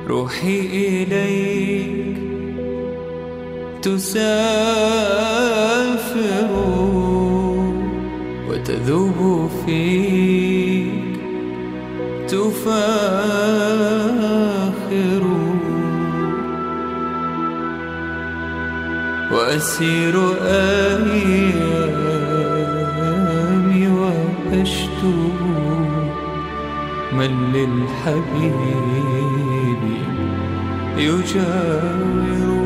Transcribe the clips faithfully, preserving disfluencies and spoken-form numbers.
روحي إليك تسافر وتذوب فيك تفاخر، وأسير أيامي وأشتو من للحبيب يجاور.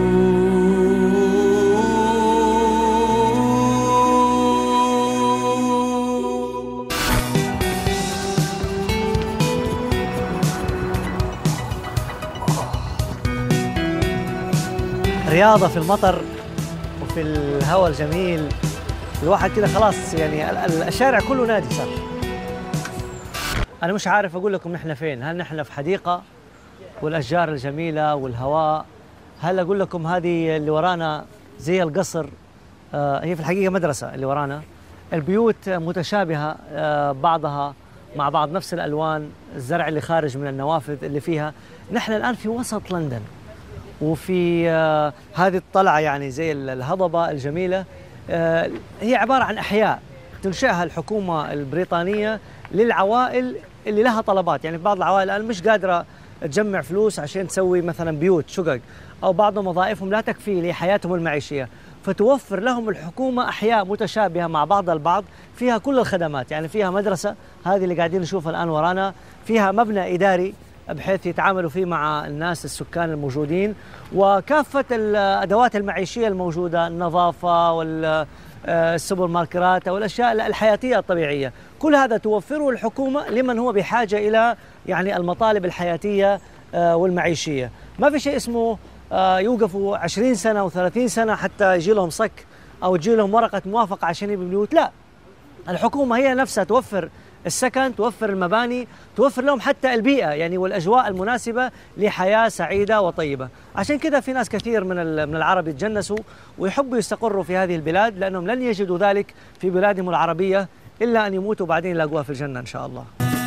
رياضة في المطر وفي الهواء الجميل، الواحد كده خلاص يعني الشارع كله نادي صار. أنا مش عارف أقول لكم نحن فين، هل نحن في حديقة والأشجار الجميلة والهواء، هل أقول لكم هذه اللي ورانا زي القصر، آه هي في الحقيقة مدرسة اللي ورانا، البيوت متشابهة آه بعضها مع بعض، نفس الألوان، الزرع اللي خارج من النوافذ اللي فيها. نحن الآن في وسط لندن، وفي آه هذه الطلعة يعني زي الهضبة الجميلة، آه هي عبارة عن أحياء تنشئها الحكومة البريطانية للعوائل اللي لها طلبات. يعني في بعض العوائل الآن مش قادرة تجمع فلوس عشان تسوي مثلا بيوت شقق، أو بعضهم وظائفهم لا تكفي لحياتهم المعيشية، فتوفر لهم الحكومة أحياء متشابهة مع بعض البعض فيها كل الخدمات. يعني فيها مدرسة هذه اللي قاعدين نشوفها الآن ورانا، فيها مبنى إداري بحيث يتعاملوا فيه مع الناس السكان الموجودين، وكافة الأدوات المعيشية الموجودة، النظافة والسوبر ماركتات أو الأشياء الحياتية الطبيعية، كل هذا توفره الحكومة لمن هو بحاجة إلى يعني المطالب الحياتية والمعيشية. ما في شيء اسمه يوقفوا عشرين سنة وثلاثين سنة حتى يجي لهم صك أو يجي لهم ورقة موافقة عشان يبنوا بيوت، لا، الحكومة هي نفسها توفر السكن، توفر المباني، توفر لهم حتى البيئة يعني والأجواء المناسبة لحياة سعيدة وطيبة. عشان كذا في ناس كثير من من العرب يتجنسوا ويحبوا يستقروا في هذه البلاد، لأنهم لن يجدوا ذلك في بلادهم العربية إلا أن يموتوا بعدين يلاقوها في الجنة إن شاء الله.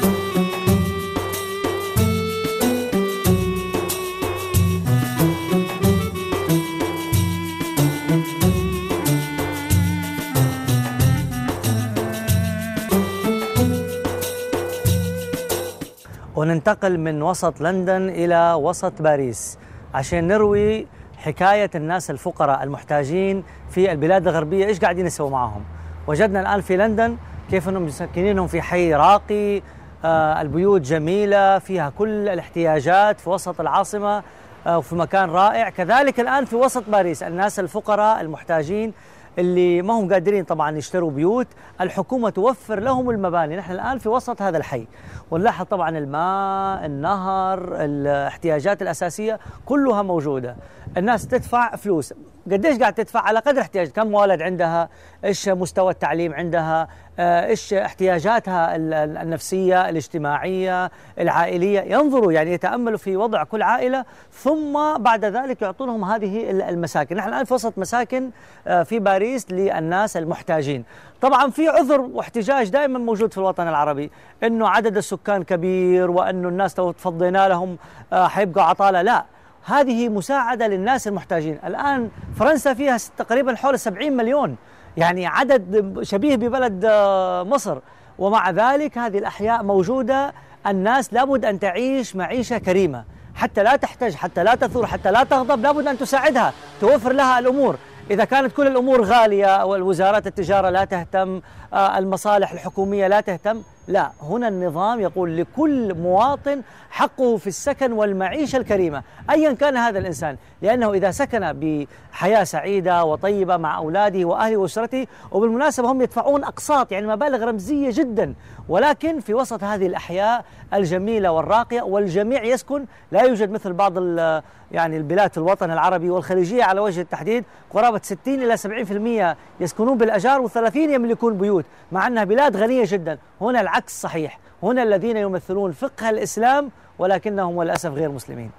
وننتقل من وسط لندن إلى وسط باريس عشان نروي حكاية الناس الفقراء المحتاجين في البلاد الغربية، إيش قاعدين يسووا معهم. وجدنا الآن في لندن كيف أنهم مسكنينهم في حي راقي، آه البيوت جميلة فيها كل الاحتياجات في وسط العاصمة آه وفي مكان رائع. كذلك الآن في وسط باريس الناس الفقراء المحتاجين اللي ما هم قادرين طبعا يشتروا بيوت، الحكومة توفر لهم المباني. نحن الآن في وسط هذا الحي، ونلاحظ طبعا الماء، النهر، الاحتياجات الأساسية كلها موجودة. الناس تدفع فلوس، قديش قاعد تدفع؟ على قدر احتياج، كم ولد عندها، ايش مستوى التعليم عندها، ايش احتياجاتها النفسية الاجتماعية العائلية. ينظروا يعني يتأملوا في وضع كل عائلة، ثم بعد ذلك يعطونهم هذه المساكن. نحن الآن في وسط مساكن في باريس للناس المحتاجين. طبعا في عذر واحتجاج دائما موجود في الوطن العربي، انه عدد السكان كبير، وانه الناس لو تفضينا لهم حيبقوا عطالة. لا، هذه مساعدة للناس المحتاجين. الآن فرنسا فيها تقريبا حول سبعين مليون، يعني عدد شبيه ببلد مصر، ومع ذلك هذه الأحياء موجودة. الناس لابد أن تعيش معيشة كريمة حتى لا تحتاج، حتى لا تثور، حتى لا تغضب، لابد أن تساعدها، توفر لها الأمور. إذا كانت كل الأمور غالية والوزارات التجارة لا تهتم، المصالح الحكومية لا تهتم، لا، هنا النظام يقول لكل مواطن حقه في السكن والمعيشة الكريمة أيا كان هذا الإنسان، لأنه إذا سكن بحياة سعيدة وطيبة مع أولاده وأهله وأسرته، وبالمناسبة هم يدفعون أقساط يعني مبالغ رمزية جدا، ولكن في وسط هذه الأحياء الجميلة والراقية والجميع يسكن. لا يوجد مثل بعض يعني البلاد في الوطن العربي والخليجية على وجه التحديد قرابة ستين إلى سبعين بالمئة يسكنون بالأجار وثلاثين يملكون بيوت، مع أنها بلاد غنية جدا. هنا العكس صحيح، هنا الذين يمثلون فقه الإسلام ولكنهم للأسف غير مسلمين.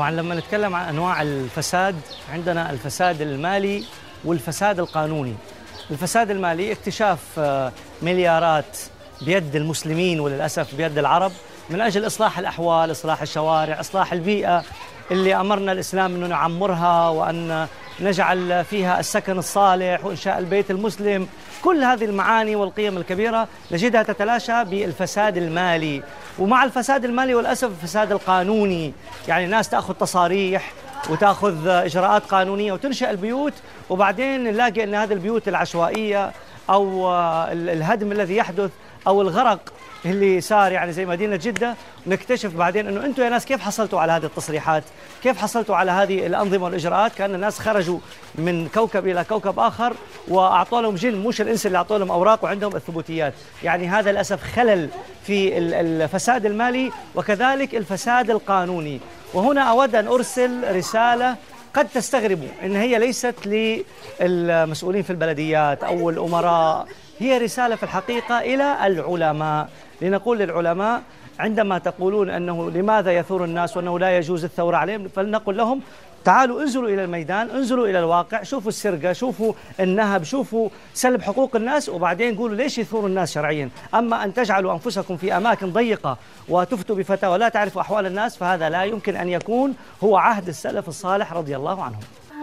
طبعا لما نتكلم عن أنواع الفساد، عندنا الفساد المالي والفساد القانوني. الفساد المالي اكتشاف مليارات بيد المسلمين وللأسف بيد العرب من أجل إصلاح الأحوال، إصلاح الشوارع، إصلاح البيئة اللي أمرنا الإسلام أنه نعمرها وأن نجعل فيها السكن الصالح وإنشاء البيت المسلم. كل هذه المعاني والقيم الكبيرة نجدها تتلاشى بالفساد المالي. ومع الفساد المالي والأسف الفساد القانوني، يعني ناس تأخذ تصاريح وتأخذ إجراءات قانونية وتنشأ البيوت، وبعدين نلاقي أن هذه البيوت العشوائية أو الهدم الذي يحدث أو الغرق اللي صار يعني زي مدينة جدة، نكتشف بعدين أنه أنتم يا ناس كيف حصلتوا على هذه التصريحات؟ كيف حصلتوا على هذه الأنظمة والإجراءات؟ كأن الناس خرجوا من كوكب إلى كوكب آخر وأعطوا لهم جن، مش الإنس اللي أعطوا لهم أوراق وعندهم الثبوتيات. يعني هذا للأسف خلل في الفساد المالي وكذلك الفساد القانوني. وهنا أود أن أرسل رسالة قد تستغربوا إن هي ليست للمسؤولين في البلديات أو الأمراء، هي رسالة في الحقيقة إلى العلماء، لنقول للعلماء عندما تقولون أنه لماذا يثور الناس وأنه لا يجوز الثورة عليهم، فلنقل لهم تعالوا انزلوا إلى الميدان، انزلوا إلى الواقع، شوفوا السرقة، شوفوا النهب، شوفوا سلب حقوق الناس، وبعدين قولوا ليش يثور الناس شرعيا. أما أن تجعلوا أنفسكم في أماكن ضيقة وتفتوا بفتاوى ولا تعرفوا أحوال الناس، فهذا لا يمكن أن يكون هو عهد السلف الصالح رضي الله عنهم.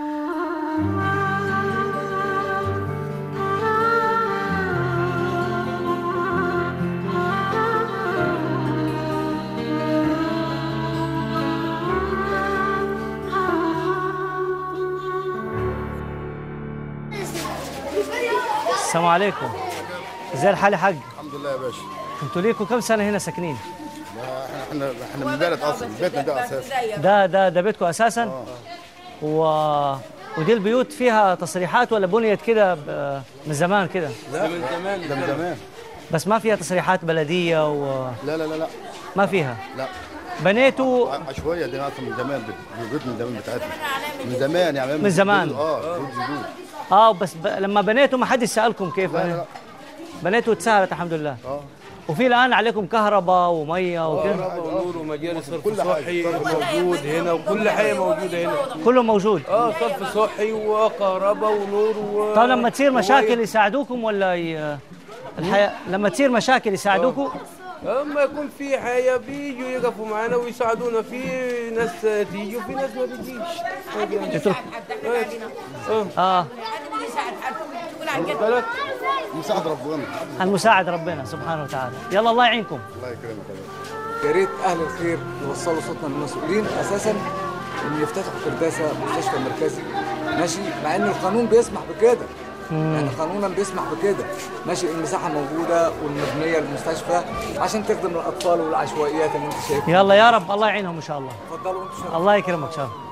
السلام عليكم. ازاي الحال يا حاج؟ الحمد لله يا باشا. انتوا ليكوا كم سنه هنا ساكنين؟ احنا احنا احنا من بلد اصلا، بيتنا ده اساسا. ده ده ده بيتكم اساسا؟ اه. و... ودي البيوت فيها تصريحات ولا بنيت كده ب... من زمان كده؟ لا من زمان، ده من زمان. بس ما فيها تصريحات بلديه و لا لا لا لا ما فيها؟ لا. بنيتوا عشوائيه دي اصلا من زمان، بيوت من زمان بتاعتنا. من زمان يعني من زمان. اه بيوت جدود. اه بس ب... لما بنيتوا ما حد سالكم كيف؟ لا لا لا. بنيتوا وتسهلت الحمد لله. اه. وفي الان عليكم كهرباء وميه وكذا. كهرباء ونور ومجال صرف صحي موجود هنا، وكل حاجه موجوده هنا. كله موجود. اه صرف صحي وكهرباء ونور و... طيب لما تصير مشاكل يساعدوكم ولا ي... الحياة لما تصير مشاكل يساعدوكم؟ اما يكون في حاجه بيجوا يقفوا معنا ويساعدونا، في ناس تيجي وفي ناس ما بتجيش. اه اه مساعد ربنا. المساعد ربنا سبحانه وتعالى. يلا الله يعينكم. الله يكرمك يا باشا. يا ريت اهل الخير يوصلوا صوتنا للمسؤولين اساسا ان يفتتحوا كرداسه مستشفى مركزي، ماشي، مع ان القانون بيسمح بكده. يعني قانونا بيسمح بكده، ماشي، المساحه موجوده والمبنيه للمستشفى عشان تخدم الاطفال والعشوائيات اللي انت شايفها. يلا يا رب الله يعينهم ان شاء الله. اتفضلوا انتوا. الله يكرمك ان شاء الله.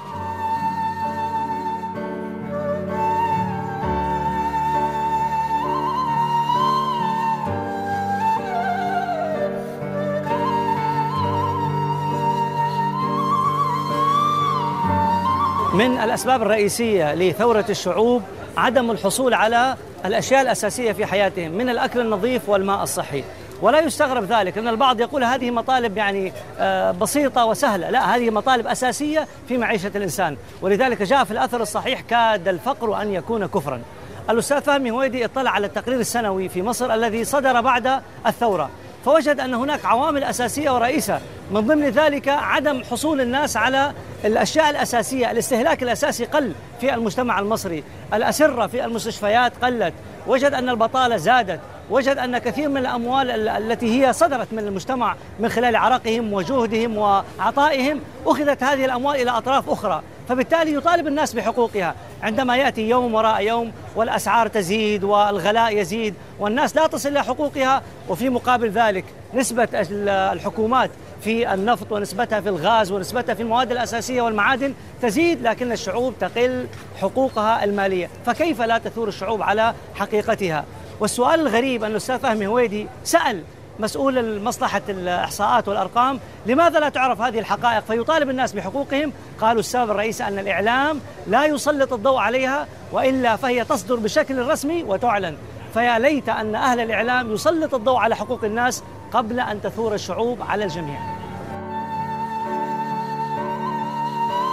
من الأسباب الرئيسية لثورة الشعوب عدم الحصول على الأشياء الأساسية في حياتهم من الأكل النظيف والماء الصحي. ولا يستغرب ذلك أن البعض يقول هذه مطالب يعني بسيطة وسهلة، لا، هذه مطالب أساسية في معيشة الإنسان. ولذلك جاء في الأثر الصحيح كاد الفقر أن يكون كفرا. الأستاذ فهمي هويدي اطلع على التقرير السنوي في مصر الذي صدر بعد الثورة، فوجد أن هناك عوامل أساسية ورئيسة، من ضمن ذلك عدم حصول الناس على الأشياء الأساسية. الاستهلاك الأساسي قل في المجتمع المصري، الأسرة في المستشفيات قلت، وجد أن البطالة زادت، وجد أن كثير من الأموال التي هي صدرت من المجتمع من خلال عرقهم وجهدهم وعطائهم أخذت هذه الأموال إلى أطراف أخرى، فبالتالي يطالب الناس بحقوقها. عندما يأتي يوم وراء يوم والأسعار تزيد والغلاء يزيد والناس لا تصل إلى حقوقها، وفي مقابل ذلك نسبة الحكومات في النفط ونسبتها في الغاز ونسبتها في المواد الأساسية والمعادن تزيد، لكن الشعوب تقل حقوقها المالية. فكيف لا تثور الشعوب على حقيقتها؟ والسؤال الغريب أن الأستاذ فهمي هويدي سأل مسؤول مصلحة الإحصاءات والأرقام لماذا لا تعرف هذه الحقائق فيطالب الناس بحقوقهم؟ قالوا السبب الرئيسي أن الإعلام لا يسلط الضوء عليها، وإلا فهي تصدر بشكل رسمي وتعلن. فيا ليت أن أهل الإعلام يسلط الضوء على حقوق الناس قبل أن تثور الشعوب على الجميع.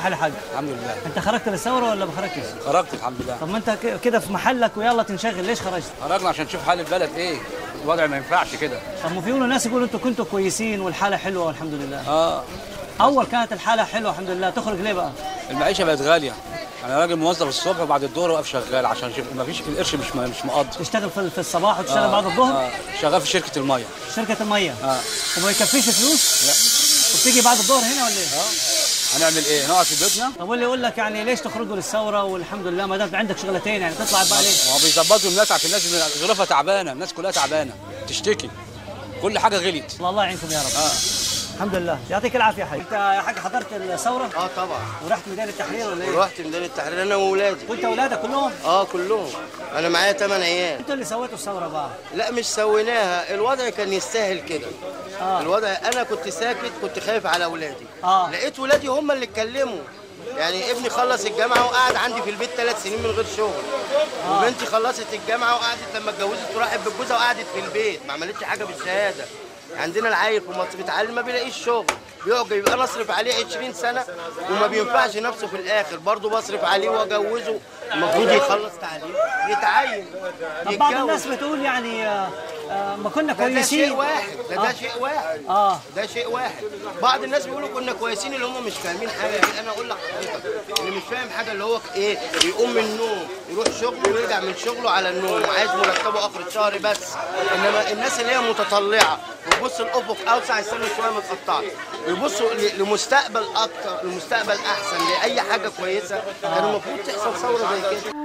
كيف حال الحاج؟ الحمد لله. انت خرجت للثوره ولا ما خرجتش؟ خرجت الحمد لله. طب ما انت ك- كده في محلك ويلا تنشغل، ليش خرجت؟ خرجنا عشان نشوف حال البلد ايه، الوضع ما ينفعش كده. طب ما في ناس يقولوا انتوا كنتوا كويسين والحاله حلوه والحمد لله. اه اول كانت الحاله حلوه الحمد لله، تخرج ليه بقى؟ المعيشه بقت غاليه. انا راجل موظف الصبح وبعد الظهر واقف شغال عشان شوف ما فيش القرش مش مش مقضي. تشتغل في في الصباح وتشتغل آه. بعد الظهر؟ آه. شغال في شركه الميه. شركه الميه. اه وما يكفيش فلوس؟ لا. وبتيجي بعد الظهر هنا ولا ايه؟ اه هنعمل ايه؟ نقعد في بيتنا؟ طب واللي يقول لك يعني ليش تخرجوا للثوره والحمد لله ما دام عندك شغلتين يعني تطلع بقى ليه؟ هو بيظبطوا الناس عشان الناس ظروفها تعبانه، الناس كلها تعبانه تشتكي. كل حاجه غليت. الله يعينكم يا رب. اه الحمد لله، يعطيك العافيه يا حاج. انت يا حاج حضرت الثوره؟ اه طبعا. ورحت ميدان التحرير ولا ايه؟ ورحت ميدان التحرير انا واولادي. وانت اولادك كلهم؟ اه كلهم. انا معايا ثمان عيال. انتوا اللي سويتوا الثوره بقى؟ لا مش سويناها، الوضع كان يستاهل كده. آه. الوضع انا كنت ساكت، كنت خايف على اولادي. آه. لقيت ولادي هم اللي اتكلموا. يعني ابني خلص الجامعه وقعد عندي في البيت ثلاث سنين من غير شغل. آه. وبنتي خلصت الجامعه وقعدت لما اتجوزت وراحت بجوزها وقعدت في البيت، ما عملتش حاجه بالشهاده. عندنا العيل في مصر بيتعلم ما بيلاقيش شغل، بيقعد يبقى انا اصرف عليه عشرين سنه وما بينفعش نفسه في الاخر، برضه بصرف عليه واجوزه، المفروض يخلص تعليم يتعين. طب بعض الناس بتقول يعني آه آه ما كنا ده, ده كويسين. شيء واحد، ده, آه. ده شيء واحد. اه ده شيء واحد. بعض الناس بيقولوا كنا كويسين اللي هم مش فاهمين حاجه. انا اقول لحضرتك اللي مش فاهم حاجه اللي هو ايه، يقوم من النوم يروح شغله ويرجع من شغله على النوم، عايز مرتبه اخر الشهر بس. انما الناس اللي هي متطلعه وبص الافق اوسع، يستنوا شويه ما تقطعش، ويبصوا لمستقبل اكتر، لمستقبل احسن، لاي حاجه كويسه، كان المفروض تحصل ثوره زي كده.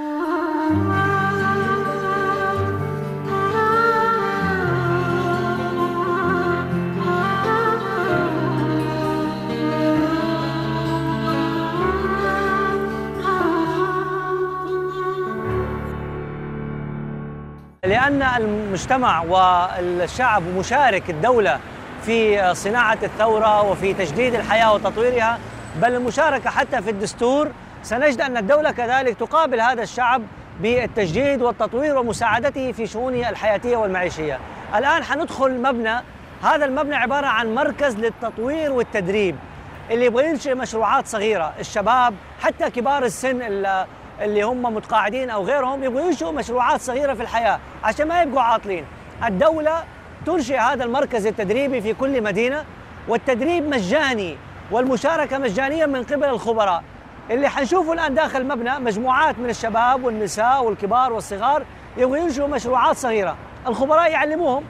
لأن المجتمع والشعب مشارك الدولة في صناعة الثورة وفي تجديد الحياة وتطويرها، بل المشاركة حتى في الدستور، سنجد أن الدولة كذلك تقابل هذا الشعب بالتجديد والتطوير ومساعدته في شؤونه الحياتية والمعيشية. الآن حندخل مبنى، هذا المبنى عبارة عن مركز للتطوير والتدريب، اللي يبغى ينشئ مشروعات صغيرة، الشباب حتى كبار السن اللي هم متقاعدين أو غيرهم يبغوا ينشئوا مشروعات صغيرة في الحياة عشان ما يبقوا عاطلين. الدولة تنشئ هذا المركز التدريبي في كل مدينة، والتدريب مجاني والمشاركة مجانية من قبل الخبراء. اللي حنشوفه الآن داخل المبنى مجموعات من الشباب والنساء والكبار والصغار يبغوا ينشئوا مشروعات صغيرة، الخبراء يعلموهم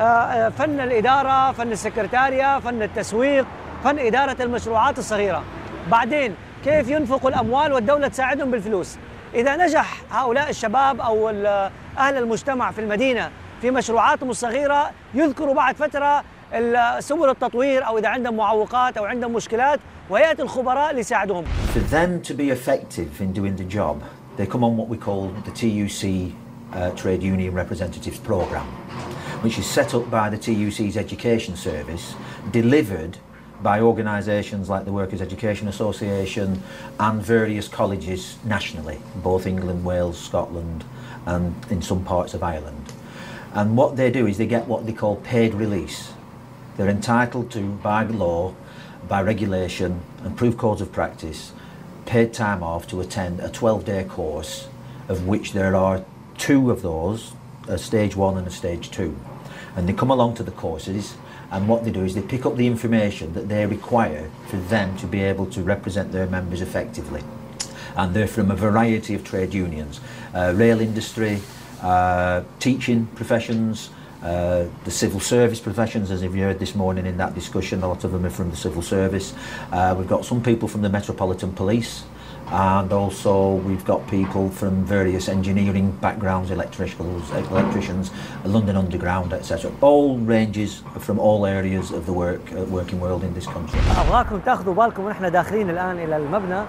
فن الإدارة، فن السكرتارية، فن التسويق، فن إدارة المشروعات الصغيرة. بعدين كيف ينفقوا الأموال والدولة تساعدهم بالفلوس. إذا نجح هؤلاء الشباب أو أهل المجتمع في المدينة في مشروعاتهم الصغيرة، يذكروا بعد فترة سبل التطوير أو إذا عندهم معوقات أو عندهم مشكلات، ويأتي الخبراء ليساعدهم. For them to be effective in doing the job, they come on what we call the T U C uh, Trade Union Representatives Programme, which is set up by the T U C's Education Service, delivered by organisations like the Workers' Education Association and various colleges nationally, both England, Wales, Scotland and in some parts of Ireland. And what they do is they get what they call paid release. They're entitled to, by law, by regulation and proof codes of practice, paid time off to attend a twelve-day course, of which there are two of those, a stage one and a stage two. And they come along to the courses, and what they do is they pick up the information that they require for them to be able to represent their members effectively. And they're from a variety of trade unions, uh, rail industry, uh, teaching professions, uh, the civil service professions, as you've heard this morning in that discussion, a lot of them are from the civil service. Uh, we've got some people from the Metropolitan Police, and also we've got people from various engineering backgrounds, electricians, electricians, London Underground, et cetera. All ranges from all areas of the work uh, working world in this country. أبغاكم تاخذوا بالكم ونحن داخلين الآن إلى المبنى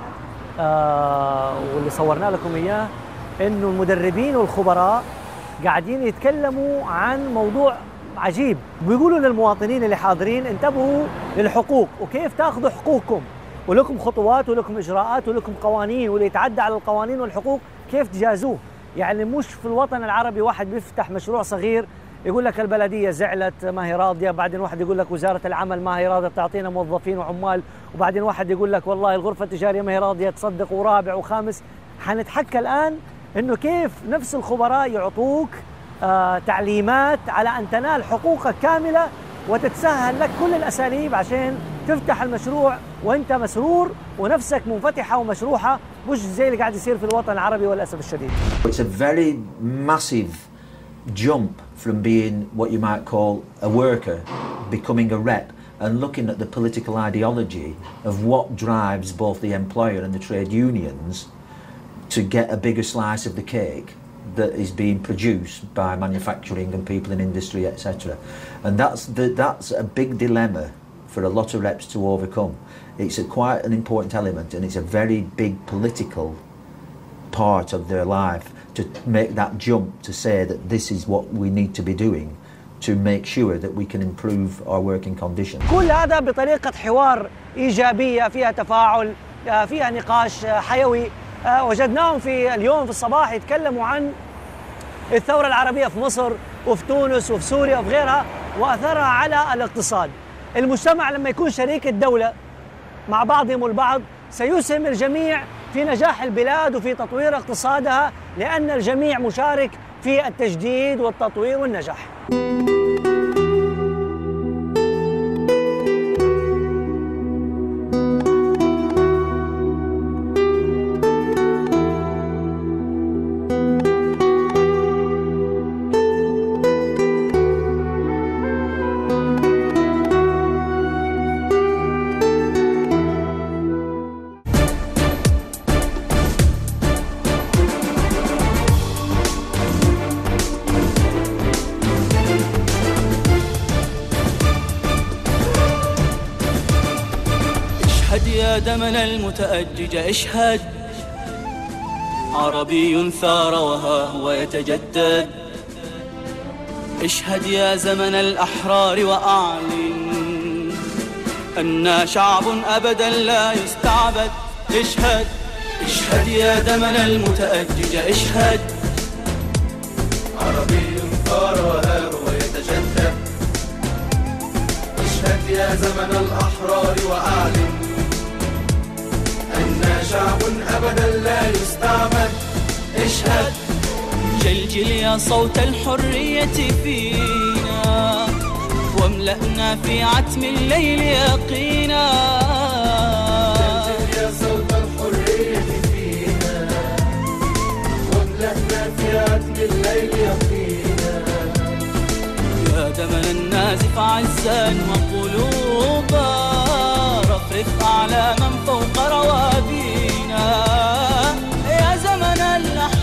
آه واللي صورنا لكم إياه، إنه المدربين والخبراء قاعدين يتكلموا عن موضوع عجيب، ويقولوا للمواطنين اللي حاضرين انتبهوا للحقوق وكيف تاخذوا حقوقكم، ولكم خطوات ولكم إجراءات ولكم قوانين، واللي يتعدى على القوانين والحقوق كيف تجازوه. يعني مش في الوطن العربي واحد بيفتح مشروع صغير يقول لك البلدية زعلت ما هي راضية، بعدين واحد يقول لك وزارة العمل ما هي راضية تعطينا موظفين وعمال، وبعدين واحد يقول لك والله الغرفة التجارية ما هي راضية تصدق، ورابع وخامس. حنتحكى الآن إنه كيف نفس الخبراء يعطوك آه تعليمات على أن تنال حقوقك كاملة وتتسهل لك كل الأساليب عشان تفتح المشروع وانت مسرور ونفسك منفتحة ومشروحة، مش زي اللي قاعد يصير في الوطن العربي وللأسف الشديد. It's a very massive jump from being what you might call a worker, becoming a rep, and looking at the political ideology of what drives both the employer and the trade unions to get a bigger slice of the cake that is being produced by manufacturing and people in industry, et cetera. And that's the, that's a big dilemma for a lot of reps to overcome. It's a quite an important element, and it's a very big political part of their life to make that jump to say that this is what we need to be doing to make sure that we can improve our working conditions. كل هذا بطريقة حوار إيجابية فيها تفاعل، فيها نقاش حيوي. وجدناهم في اليوم في الصباح يتكلموا عن الثورة العربية في مصر وفي تونس وفي سوريا وفي غيرها وأثرها على الاقتصاد. المجتمع لما يكون شريك الدولة مع بعضهم البعض سيسهم الجميع في نجاح البلاد وفي تطوير اقتصادها، لأن الجميع مشارك في التجديد والتطوير والنجاح. دمنا المتأجج اشهد، عربي ثار وها هو يتجدد. اشهد يا زمن الأحرار وأعلن أننا شعب أبدا لا يستعبد. اشهد اشهد يا دمنا المتأجج اشهد، عربي ثار وها هو يتجدد. اشهد يا زمن الأحرار وأعلن أننا شعب أبدا لا يستعبد. اشهد جلجل يا صوت الحرية فينا، واملأنا في عتم الليل يقينا. جلجل يا صوت الحرية فينا، واملأنا في عتم الليل يقينا. يا دمنا النازف عزا وقلوبا، رفرف أعلاما فوق روابينا. يا زمن الأحرار